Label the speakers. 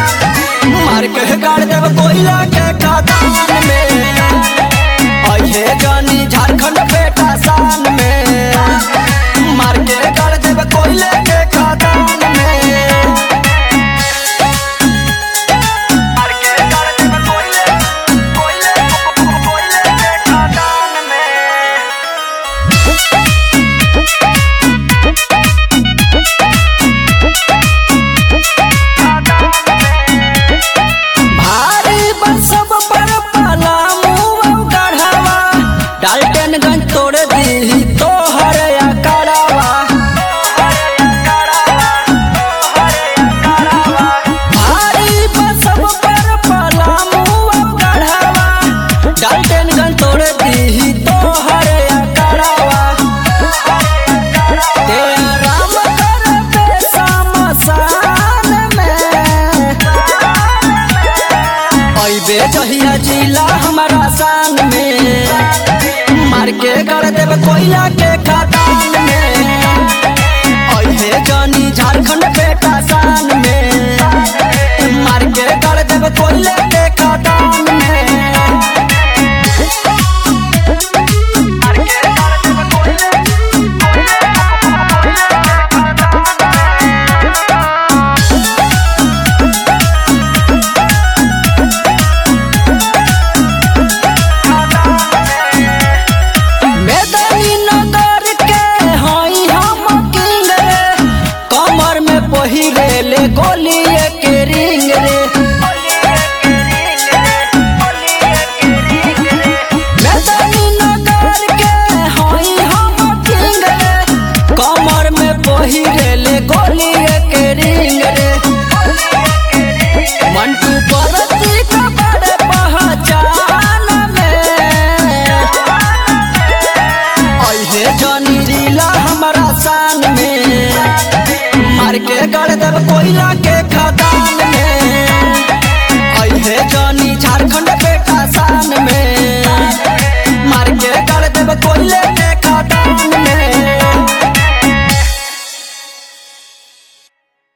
Speaker 1: मार के गाड़ देव कोयला के खदान में। अहे जानी झारखंड बेटा शान में, मार के गाड़ देव कोयले के खदान में। मार के गाड़ देव कोयले के खदान में। भारी बसब पर पलामू गढ़वा, डाल्टनगंज तोड़ दी तोहर अकड़वा। भारी बसब पर पलामू गढ़वा, डाल्टनगंज तोड़ दी तोहर अकड़वा। तेरा राम करबे शमशान में, अइबे जहिया जिला हमारा शान में। मार के गड़ देव कोयला के खदान में। अइबे जानी झारखंड बेटा शान में, मार के गड़ देव कोयले के खदान में। मार के गड़ देव कोयले मेदनी नगर के हई हम किंग रे, कमर में पहिरे ले गोली के रिंग रे। मेदनी नगर के हई हम किंग रे, कमर में पहिरे ले गोली के रिंग रे। मंटू परती का बड़े पहचान में, अहे जानी जिला हमारा शान में। मार के गड़ देव कोयला के